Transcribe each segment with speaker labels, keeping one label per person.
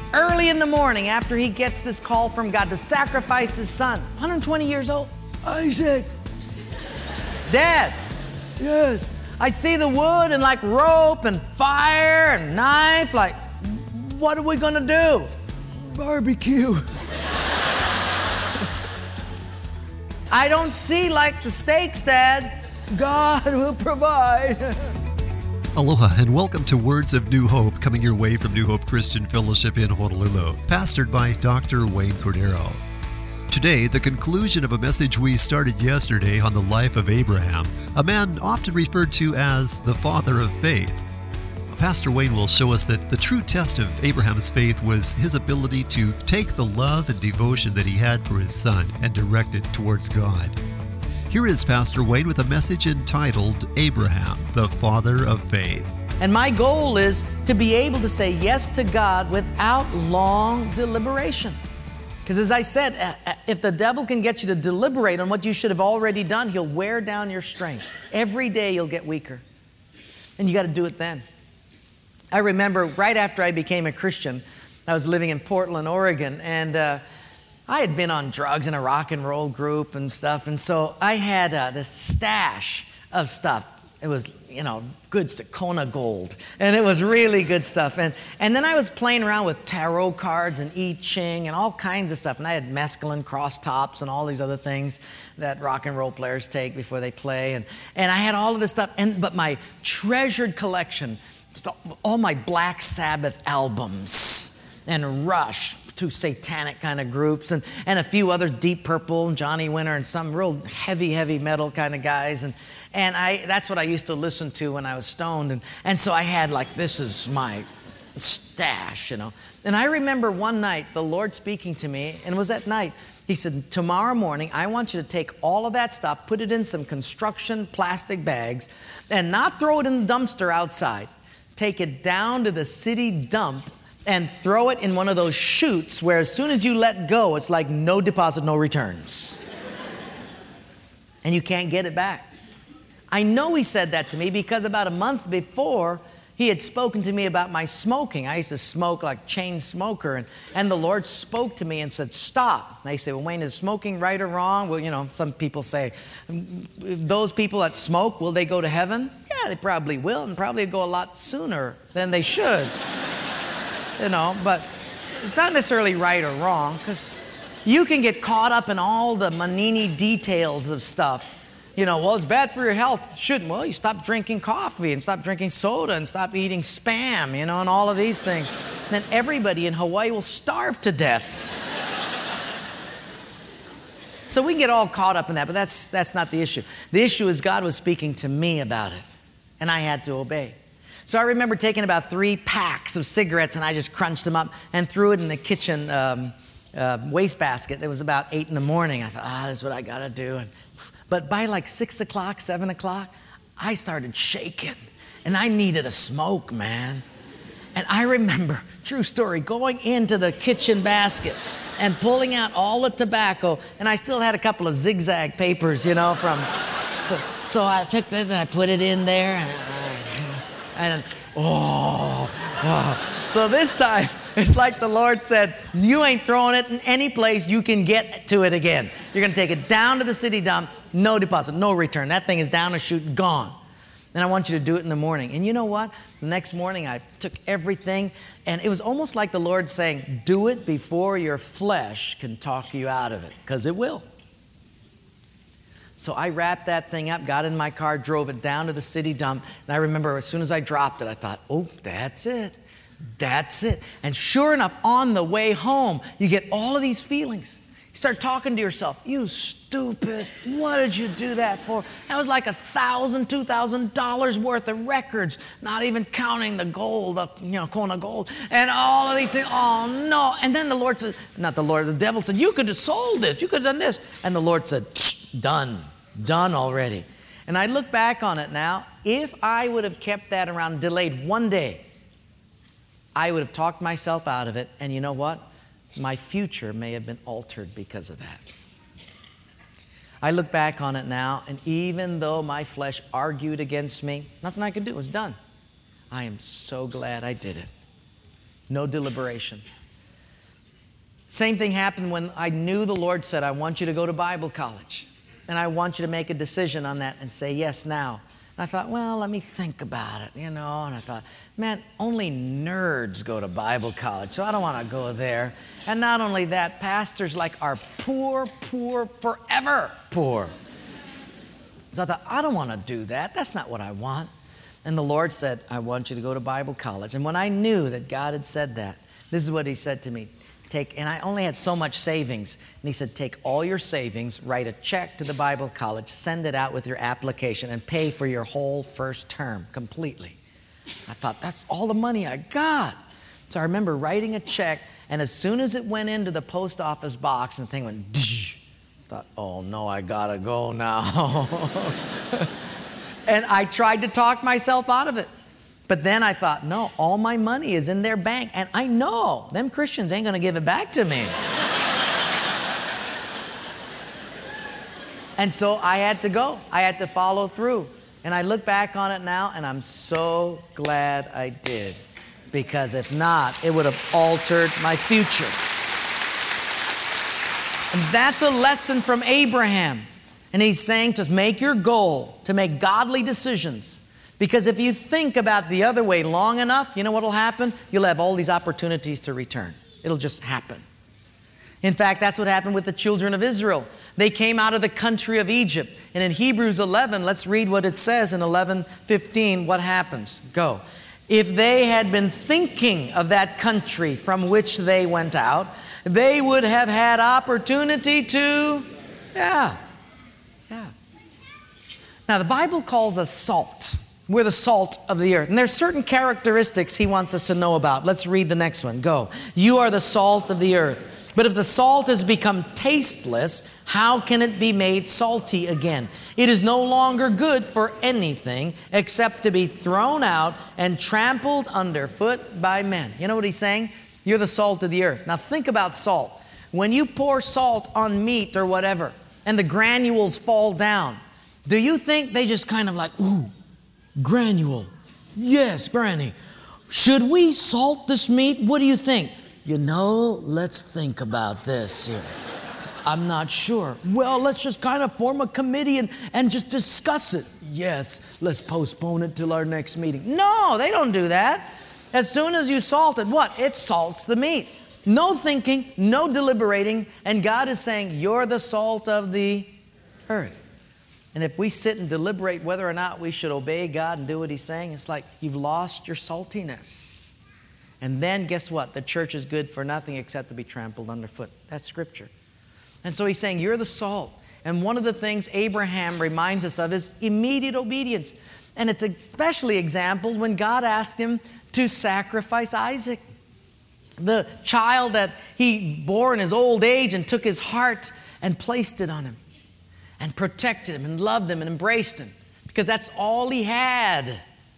Speaker 1: early in the morning after he gets this call from God to sacrifice his son, 120 years old.
Speaker 2: Isaac.
Speaker 1: Dad.
Speaker 2: Yes.
Speaker 1: I see the wood and like rope and fire and knife. Like, what are we gonna do?
Speaker 2: Barbecue.
Speaker 1: I don't see like the steaks, Dad. God will provide.
Speaker 3: Aloha and welcome to Words of New Hope, coming your way from New Hope Christian Fellowship in Honolulu, pastored by Dr. Wayne Cordero. Today, the conclusion of a message we started yesterday on the life of Abraham, a man often referred to as the father of faith. Pastor Wayne will show us that the true test of Abraham's faith was his ability to take the love and devotion that he had for his son and direct it towards God. Here is Pastor Wayne with a message entitled, Abraham, the Father of Faith.
Speaker 1: And my goal is to be able to say yes to God without long deliberation. Because as I said, if the devil can get you to deliberate on what you should have already done, he'll wear down your strength. Every day you'll get weaker. And you got to do it then. I remember right after I became a Christian, I was living in Portland, Oregon, and I had been on drugs in a rock and roll group and stuff, and so I had this stash of stuff. It was, good stuff, Kona Gold, and it was really good stuff. And then I was playing around with tarot cards and I Ching and all kinds of stuff, and I had mescaline cross tops and all these other things that rock and roll players take before they play, and I had all of this stuff. But my treasured collection, so all my Black Sabbath albums and Rush, two satanic kind of groups, and a few others, Deep Purple and Johnny Winter and some real heavy metal kind of guys. And that's what I used to listen to when I was stoned. And so I had this is my stash, And I remember one night the Lord speaking to me, and it was at night. He said, tomorrow morning, I want you to take all of that stuff, put it in some construction plastic bags, and not throw it in the dumpster outside. Take it down to the city dump and throw it in one of those chutes where as soon as you let go, it's like no deposit, no returns. And you can't get it back. I know he said that to me because about a month before, he had spoken to me about my smoking. I used to smoke like chain smoker, and the Lord spoke to me and said, stop. And I say, well, Wayne, is smoking right or wrong? Well, some people say, those people that smoke, will they go to heaven? Yeah, they probably will, and probably go a lot sooner than they should. But it's not necessarily right or wrong, because you can get caught up in all the manini details of stuff. Well, it's bad for your health. It shouldn't. Well, you stop drinking coffee and stop drinking soda and stop eating Spam, and all of these things. Then everybody in Hawaii will starve to death. So we can get all caught up in that, but that's not the issue. The issue is God was speaking to me about it, and I had to obey. So I remember taking about 3 packs of cigarettes, and I just crunched them up and threw it in the kitchen wastebasket. It was about 8 in the morning. I thought, this is what I got to do. But by 6 o'clock, 7 o'clock, I started shaking, and I needed a smoke, man. And I remember, true story, going into the kitchen basket and pulling out all the tobacco, and I still had a couple of zigzag papers, from. So I took this and I put it in there, and So this time, it's like the Lord said, you ain't throwing it in any place you can get to it again. You're going to take it down to the city dump, no deposit, no return. That thing is down a chute, gone. And I want you to do it in the morning. And you know what? The next morning, I took everything, and it was almost like the Lord saying, do it before your flesh can talk you out of it, because it will. So I wrapped that thing up, got in my car, drove it down to the city dump. And I remember as soon as I dropped it, I thought, that's it. That's it. And sure enough, on the way home, you get all of these feelings. You start talking to yourself, you stupid, what did you do that for? That was like $1,000, $2,000 worth of records, not even counting the gold, Kona Gold, and all of these things. Oh no. And then the Lord said, the devil said, you could have sold this, you could have done this. And the Lord said, done already. And I look back on it now, if I would have kept that around, delayed one day, I would have talked myself out of it, and you know what? My future may have been altered because of that. I look back on it now, and even though my flesh argued against me, nothing I could do. It was done. I am so glad I did it. No deliberation. Same thing happened when I knew the Lord said, I want you to go to Bible college. And I want you to make a decision on that and say yes now. And I thought, well, let me think about it, And I thought, man, only nerds go to Bible college, so I don't want to go there. And not only that, pastors are poor, forever poor. So I thought, I don't want to do that. That's not what I want. And the Lord said, I want you to go to Bible college. And when I knew that God had said that, this is what He said to me. And I only had so much savings. And He said, take all your savings, write a check to the Bible college, send it out with your application, and pay for your whole first term completely. I thought, that's all the money I got. So I remember writing a check, and as soon as it went into the post office box, and the thing went, I thought, oh no, I gotta go now. And I tried to talk myself out of it. But then I thought, no, all my money is in their bank. And I know them Christians ain't going to give it back to me. And so I had to go. I had to follow through. And I look back on it now, and I'm so glad I did. Because if not, it would have altered my future. And that's a lesson from Abraham. And he's saying to us, make your goal to make godly decisions. Because if you think about the other way long enough, you know what will happen? You'll have all these opportunities to return. It'll just happen. In fact, that's what happened with the children of Israel. They came out of the country of Egypt. And in Hebrews 11, let's read what it says in 11:15. What happens? Go. If they had been thinking of that country from which they went out, they would have had opportunity to, yeah. Now, the Bible calls us salt. We're the salt of the earth. And there's certain characteristics He wants us to know about. Let's read the next one. Go. You are the salt of the earth. But if the salt has become tasteless, how can it be made salty again? It is no longer good for anything except to be thrown out and trampled underfoot by men. You know what He's saying? You're the salt of the earth. Now think about salt. When you pour salt on meat or whatever, and the granules fall down, do you think they just kind of ooh, granule. Yes, Granny. Should we salt this meat? What do you think? Let's think about this here. I'm not sure. Well, let's just kind of form a committee and just discuss it. Yes, let's postpone it till our next meeting. No, they don't do that. As soon as you salt it, what? It salts the meat. No thinking, no deliberating, and God is saying, you're the salt of the earth. And if we sit and deliberate whether or not we should obey God and do what He's saying, it's like you've lost your saltiness. And then guess what? The church is good for nothing except to be trampled underfoot. That's Scripture. And so He's saying, you're the salt. And one of the things Abraham reminds us of is immediate obedience. And it's especially exampled when God asked him to sacrifice Isaac, the child that He bore in his old age, and took his heart and placed it on him, and protected him and loved him and embraced him, because that's all he had.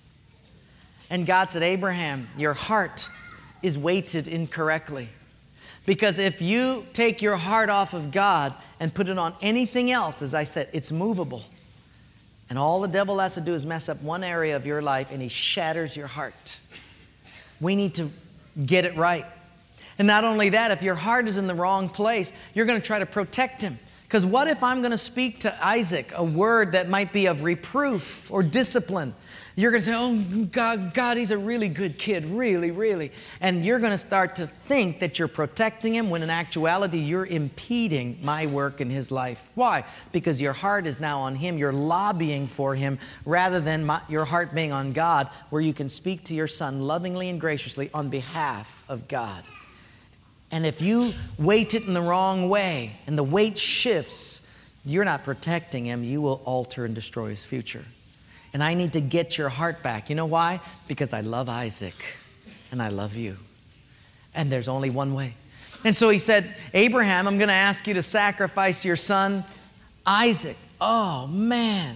Speaker 1: And God said, Abraham, your heart is weighted incorrectly. Because if you take your heart off of God and put it on anything else, as I said, it's movable. And all the devil has to do is mess up one area of your life, and he shatters your heart. We need to get it right. And not only that, if your heart is in the wrong place, you're going to try to protect him. Because what if I'm going to speak to Isaac a word that might be of reproof or discipline? You're going to say, oh, God, he's a really good kid, really, really. And you're going to start to think that you're protecting him when in actuality you're impeding my work in his life. Why? Because your heart is now on him. You're lobbying for him rather than your heart being on God, where you can speak to your son lovingly and graciously on behalf of God. And if you weight it in the wrong way and the weight shifts, you're not protecting him. You will alter and destroy his future. And I need to get your heart back. You know why? Because I love Isaac and I love you. And there's only one way. And so he said, Abraham, I'm going to ask you to sacrifice your son, Isaac. Oh, man.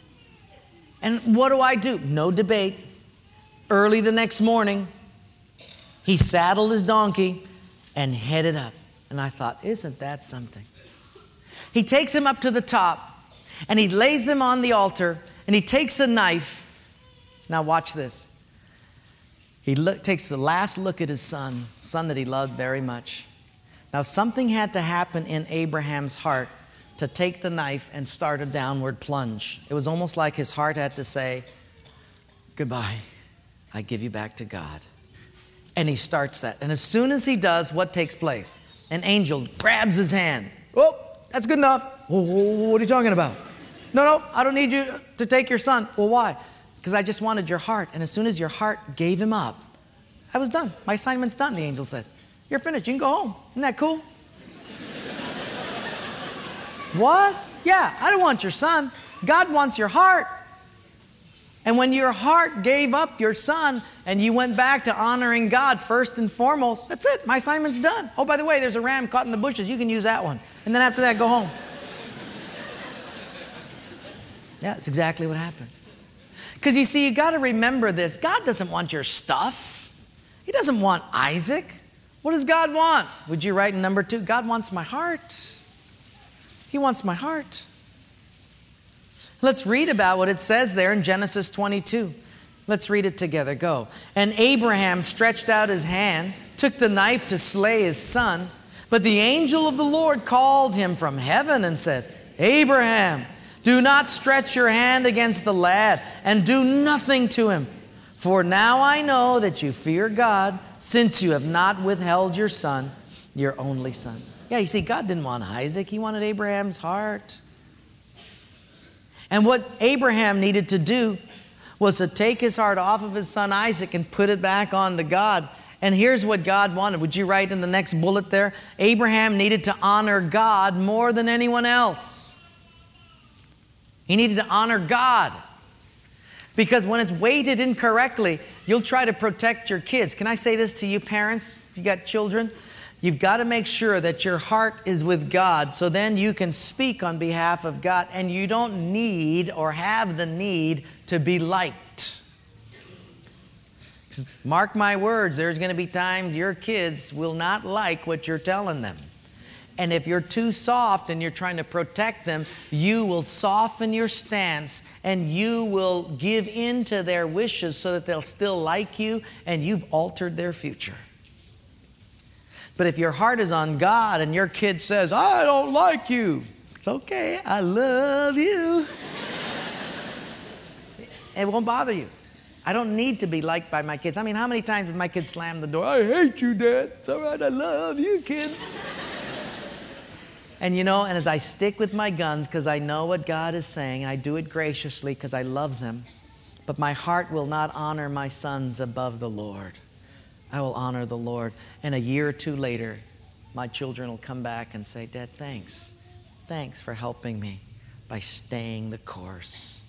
Speaker 1: And what do? No debate. Early the next morning, he saddled his donkey and headed up. And I thought, isn't that something? He takes him up to the top and he lays him on the altar and he takes a knife. Now watch this. He takes the last look at his son that he loved very much. Now, something had to happen in Abraham's heart to take the knife and start a downward plunge. It was almost like his heart had to say, goodbye, I give you back to God. And he starts that. And as soon as he does, what takes place? An angel grabs his hand. Oh, that's good enough. What are you talking about? No, I don't need you to take your son. Well, why? Because I just wanted your heart. And as soon as your heart gave him up, I was done. My assignment's done, the angel said. You're finished. You can go home. Isn't that cool? What? Yeah, I don't want your son. God wants your heart. And when your heart gave up your son and you went back to honoring God first and foremost, that's it. My assignment's done. Oh, by the way, there's a ram caught in the bushes. You can use that one. And then after that, go home. Yeah, that's exactly what happened. Because you see, you got to remember this. God doesn't want your stuff. He doesn't want Isaac. What does God want? Would you write in number 2? God wants my heart. He wants my heart. Let's read about what it says there in Genesis 22. Let's read it together. Go. And Abraham stretched out his hand, took the knife to slay his son. But the angel of the Lord called him from heaven and said, Abraham, do not stretch your hand against the lad and do nothing to him. For now I know that you fear God, since you have not withheld your son, your only son. Yeah, you see, God didn't want Isaac. He wanted Abraham's heart. And what Abraham needed to do was to take his heart off of his son Isaac and put it back onto God. And here's what God wanted. Would you write in the next bullet there? Abraham needed to honor God more than anyone else. He needed to honor God. Because when it's weighted incorrectly, you'll try to protect your kids. Can I say this to you parents, if you got children? You've got to make sure that your heart is with God, so then you can speak on behalf of God, and you don't need or have the need to be liked. Mark my words, there's going to be times your kids will not like what you're telling them. And if you're too soft and you're trying to protect them, you will soften your stance and you will give in to their wishes so that they'll still like you, and you've altered their future. But if your heart is on God and your kid says, I don't like you, it's okay, I love you. It won't bother you. I don't need to be liked by my kids. I mean, how many times have my kids slammed the door? I hate you, Dad. It's all right, I love you, kid. And you know, and as I stick with my guns because I know what God is saying, and I do it graciously because I love them, but my heart will not honor my sons above the Lord. I will honor the Lord. And a year or two later, my children will come back and say, Dad, thanks. Thanks for helping me by staying the course.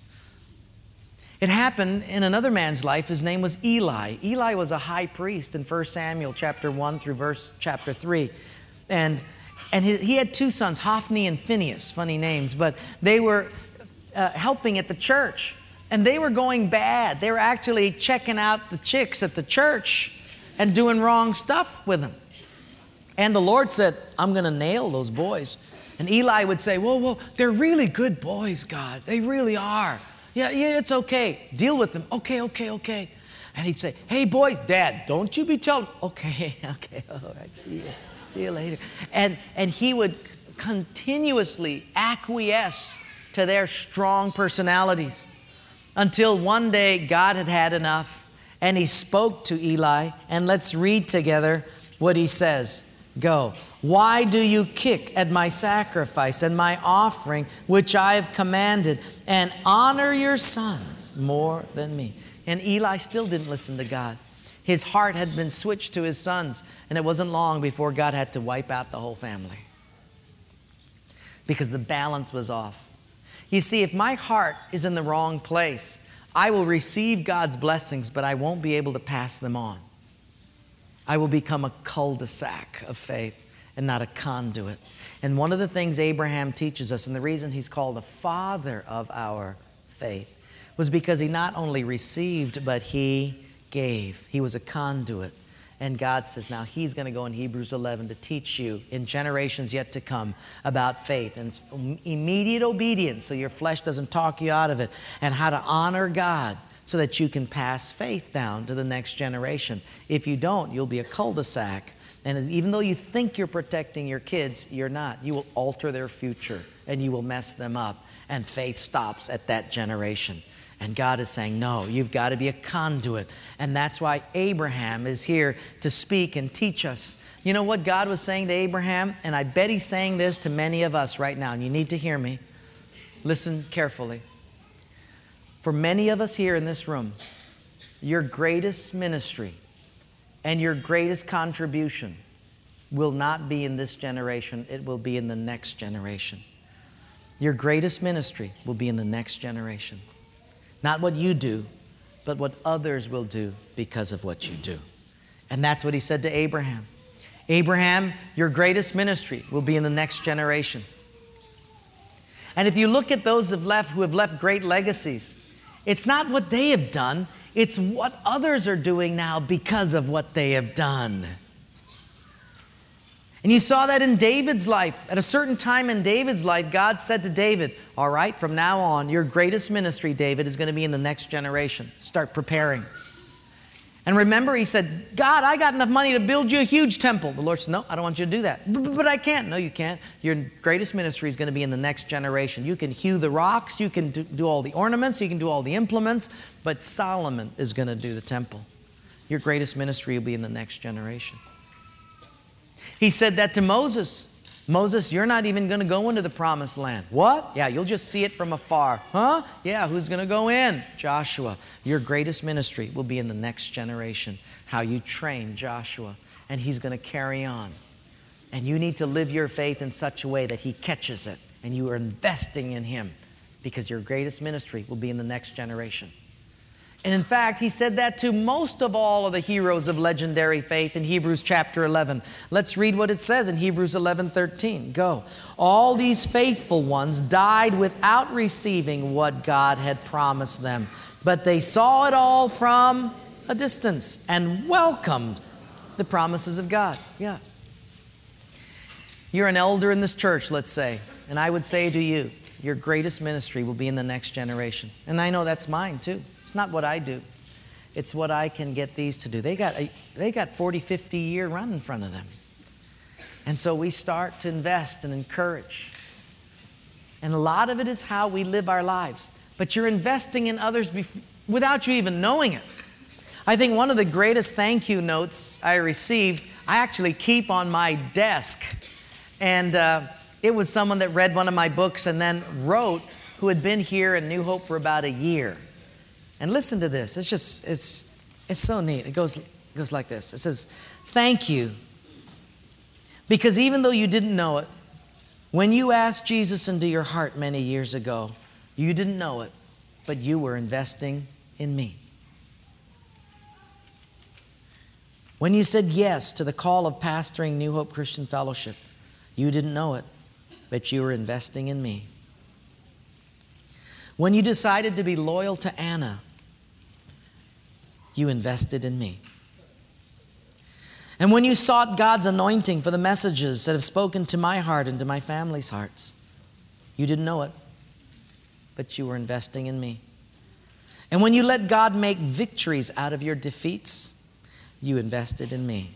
Speaker 1: It happened in another man's life. His name was Eli. Eli was a high priest in 1 Samuel chapter 1 through chapter 3. And he had 2 sons, Hophni and Phinehas, funny names, but they were helping at the church. And they were going bad. They were actually checking out the chicks at the church and doing wrong stuff with them. And the Lord said, I'm going to nail those boys. And Eli would say, whoa, they're really good boys, God. They really are. Yeah, it's okay. Deal with them. Okay. And he'd say, hey, boys, Dad, don't you be telling. Okay, all right, see you later. And he would continuously acquiesce to their strong personalities until one day God had had enough. And he spoke to Eli, and let's read together what he says. Go. Why do you kick at my sacrifice and my offering, which I have commanded, and honor your sons more than me? And Eli still didn't listen to God. His heart had been switched to his sons, and it wasn't long before God had to wipe out the whole family because the balance was off. You see, if my heart is in the wrong place, I will receive God's blessings, but I won't be able to pass them on. I will become a cul-de-sac of faith and not a conduit. And one of the things Abraham teaches us, and the reason he's called the father of our faith, was because he not only received, but he gave. He was a conduit. And God says now he's going to go in Hebrews 11 to teach you in generations yet to come about faith and immediate obedience so your flesh doesn't talk you out of it, and how to honor God so that you can pass faith down to the next generation. If you don't, you'll be a cul-de-sac And even though you think you're protecting your kids, you're not. You will alter their future and you will mess them up. And faith stops at that generation. And God is saying, no, you've got to be a conduit. And that's why Abraham is here to speak and teach us. You know what God was saying to Abraham? And I bet He's saying this to many of us right now. And you need to hear me. Listen carefully. For many of us here in this room, your greatest ministry and your greatest contribution will not be in this generation. It will be in the next generation. Your greatest ministry will be in the next generation. Not what you do, but what others will do because of what you do. And that's what He said to Abraham. Abraham, your greatest ministry will be in the next generation. And if you look at those who have left great legacies, it's not what they have done, it's what others are doing now because of what they have done. And you saw that in David's life. At a certain time in David's life, God said to David, all right, from now on, your greatest ministry, David, is going to be in the next generation. Start preparing. And remember, he said, God, I got enough money to build you a huge temple. The Lord said, no, I don't want you to do that. But I can't. No, you can't. Your greatest ministry is going to be in the next generation. You can hew the rocks. You can do all the ornaments. You can do all the implements. But Solomon is going to do the temple. Your greatest ministry will be in the next generation. He said that to Moses. Moses, you're not even going to go into the promised land. What? Yeah, you'll just see it from afar. Huh? Yeah, who's going to go in? Joshua. Your greatest ministry will be in the next generation. How you train Joshua. And he's going to carry on. And you need to live your faith in such a way that he catches it. And you are investing in him. Because your greatest ministry will be in the next generation. And in fact, he said that to most of all of the heroes of legendary faith in Hebrews chapter 11. Let's read what it says in Hebrews 11:13. Go. All these faithful ones died without receiving what God had promised them. But they saw it all from a distance and welcomed the promises of God. Yeah. You're an elder in this church, let's say. And I would say to you, your greatest ministry will be in the next generation. And I know that's mine too. It's not what I do. It's what I can get these to do. They got 40, 50 year run in front of them. And so we start to invest and encourage. And a lot of it is how we live our lives. But you're investing in others without you even knowing it. I think one of the greatest thank you notes I received, I actually keep on my desk. And it was someone that read one of my books and then wrote, who had been here in New Hope for about a year. And listen to this. It's so neat. It goes like this. It says, thank you. Because even though you didn't know it, when you asked Jesus into your heart many years ago, you didn't know it, but you were investing in me. When you said yes to the call of pastoring New Hope Christian Fellowship, you didn't know it, but you were investing in me. When you decided to be loyal to Anna, you invested in me. And when you sought God's anointing for the messages that have spoken to my heart and to my family's hearts, you didn't know it, but you were investing in me. And when you let God make victories out of your defeats, you invested in me.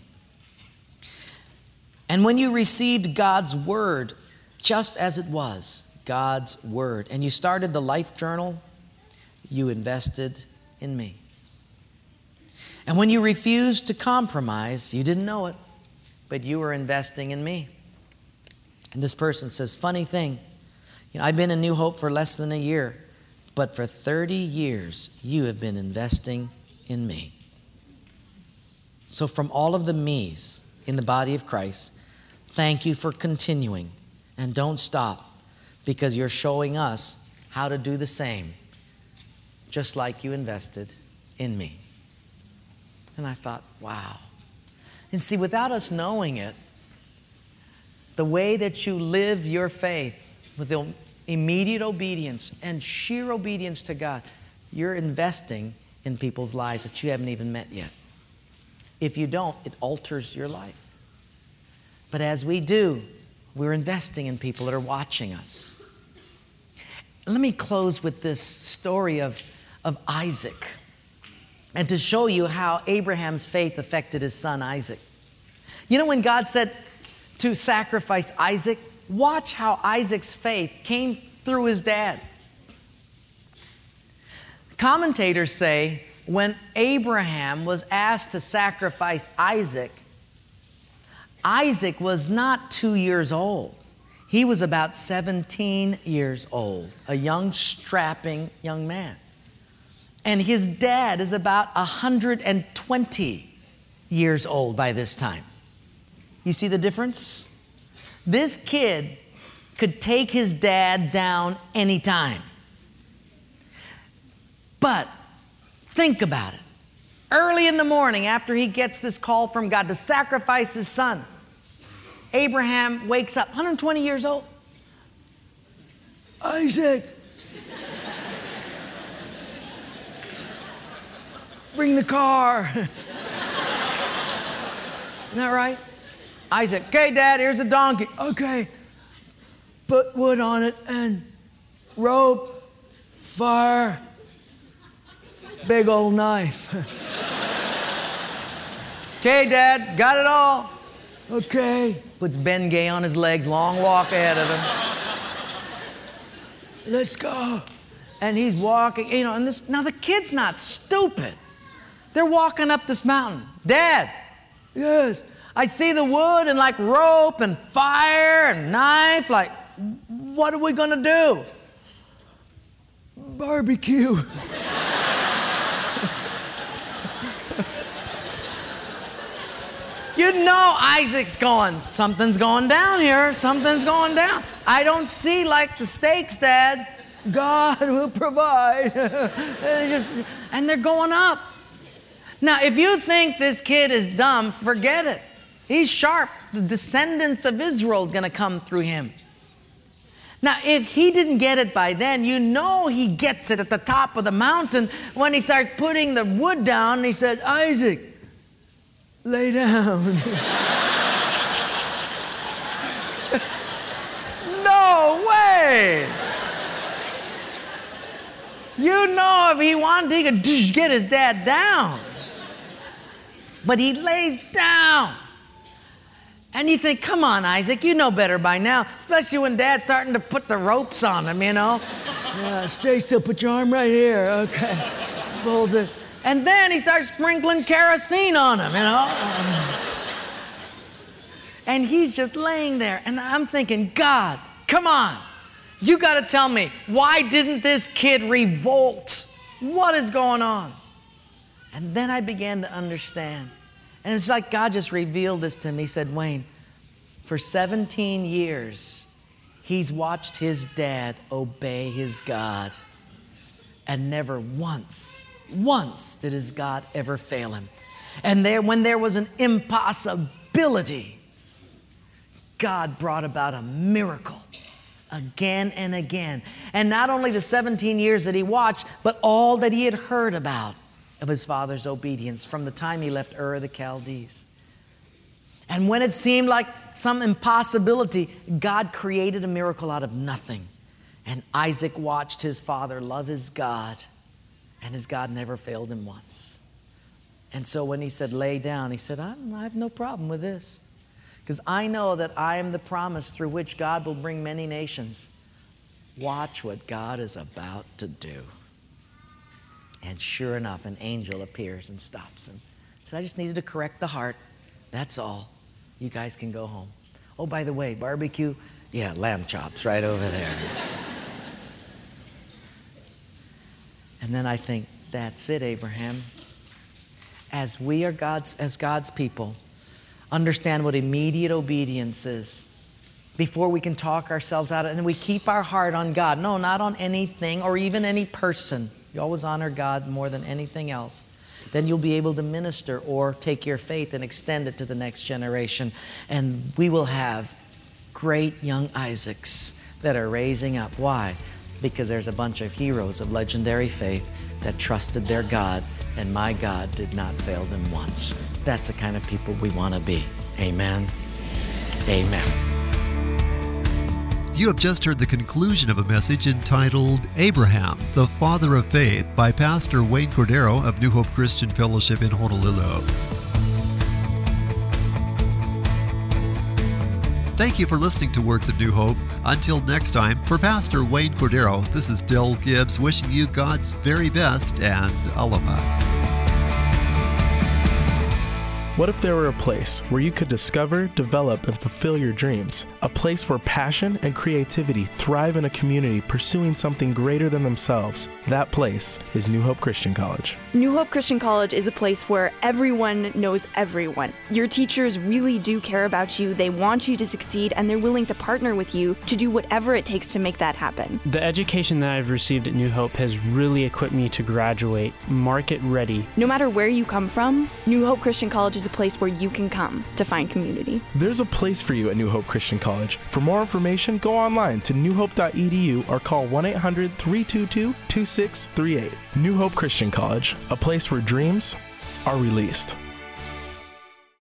Speaker 1: And when you received God's word just as it was, God's word, and you started the Life Journal, you invested in me. And when you refused to compromise, you didn't know it, but you were investing in me. And this person says, funny thing, I've been in New Hope for less than a year, but for 30 years, you have been investing in me. So from all of the me's in the body of Christ, thank you for continuing, and don't stop, because you're showing us how to do the same, just like you invested in me. And I thought, wow. And see, without us knowing it, the way that you live your faith with the immediate obedience and sheer obedience to God, you're investing in people's lives that you haven't even met yet. If you don't, it alters your life. But as we do, we're investing in people that are watching us. Let me close with this story of Isaac, and to show you how Abraham's faith affected his son Isaac. You know, when God said to sacrifice Isaac, watch how Isaac's faith came through his dad. Commentators say when Abraham was asked to sacrifice Isaac, Isaac was not 2 years old. He was about 17 years old, a young, strapping young man. And his dad is about 120 years old by this time. You see the difference? This kid could take his dad down anytime. But think about it. Early in the morning, after he gets this call from God to sacrifice his son, Abraham wakes up, 120 years old.
Speaker 2: Isaac, bring the car.
Speaker 1: Isn't that right? Isaac, okay, Dad, here's a donkey.
Speaker 2: Okay, put wood on it and rope, fire, big old knife.
Speaker 1: Okay, Dad, got it all.
Speaker 2: Okay,
Speaker 1: Puts Ben Gay on his legs, long walk ahead of him.
Speaker 2: let's go.
Speaker 1: And he's walking, and now the kid's not stupid. They're walking up this mountain. Dad,
Speaker 2: Yes,
Speaker 1: I see the wood and like rope and fire and knife. Like, what are we gonna do?
Speaker 2: barbecue.
Speaker 1: You know Isaac's going, something's going down here, something's going down. I don't see like the stakes, Dad.
Speaker 2: God will provide.
Speaker 1: And they're going up. Now, if you think this kid is dumb, forget it. He's sharp. The descendants of Israel are going to come through him. Now, if he didn't get it by then, you know he gets it at the top of the mountain when he starts putting the wood down and he says,
Speaker 2: Isaac, lay down.
Speaker 1: no way! You know if he wanted, he could just get his dad down. But he lays down. And you think, come on, Isaac, you know better by now, especially when Dad's starting to put the ropes on him,
Speaker 2: Yeah, stay still, put your arm right here. Okay. Holds it.
Speaker 1: And then he starts sprinkling kerosene on him, And he's just laying there. And I'm thinking, God, come on. You got to tell me, why didn't this kid revolt? What is going on? And then I began to understand. And it's like God just revealed this to me. He said, Wayne, for 17 years, he's watched his dad obey his God. And never once did his God ever fail him. And when there was an impossibility, God brought about a miracle again and again. And not only the 17 years that he watched, but all that he had heard about of his father's obedience from the time he left Ur of the Chaldees. And when it seemed like some impossibility, God created a miracle out of nothing. And Isaac watched his father love his God, and his God never failed him once. And so when he said, lay down, he said, I have no problem with this. Because I know that I am the promise through which God will bring many nations. Watch what God is about to do. And sure enough, an angel appears and stops him. Said, I just needed to correct the heart. That's all. You guys can go home. Oh, by the way, barbecue? Yeah, lamb chops right over there. And then I think, that's it, Abraham. As we are God's people, understand what immediate obedience is. Before we can talk ourselves out of it, and we keep our heart on God. No, not on anything or even any person. You always honor God more than anything else. Then you'll be able to minister or take your faith and extend it to the next generation. And we will have great young Isaacs that are raising up. Why? Because there's a bunch of heroes of legendary faith that trusted their God, and my God did not fail them once. That's the kind of people we want to be. Amen. Amen.
Speaker 3: You have just heard the conclusion of a message entitled Abraham, the Father of Faith by Pastor Wayne Cordero of New Hope Christian Fellowship in Honolulu. Thank you for listening to Words of New Hope. Until next time, for Pastor Wayne Cordero, this is Del Gibbs wishing you God's very best and aloha.
Speaker 4: What if there were a place where you could discover, develop, and fulfill your dreams? A place where passion and creativity thrive in a community pursuing something greater than themselves. That place is New Hope Christian College.
Speaker 5: New Hope Christian College is a place where everyone knows everyone. Your teachers really do care about you, they want you to succeed, and they're willing to partner with you to do whatever it takes to make that happen.
Speaker 6: The education that I've received at New Hope has really equipped me to graduate market ready.
Speaker 5: No matter where you come from, New Hope Christian College is a place where you can come to find community.
Speaker 4: There's a place for you at New Hope Christian College. For more information, go online to newhope.edu or call 1-800-322-2638. New Hope Christian College, a place where dreams are released.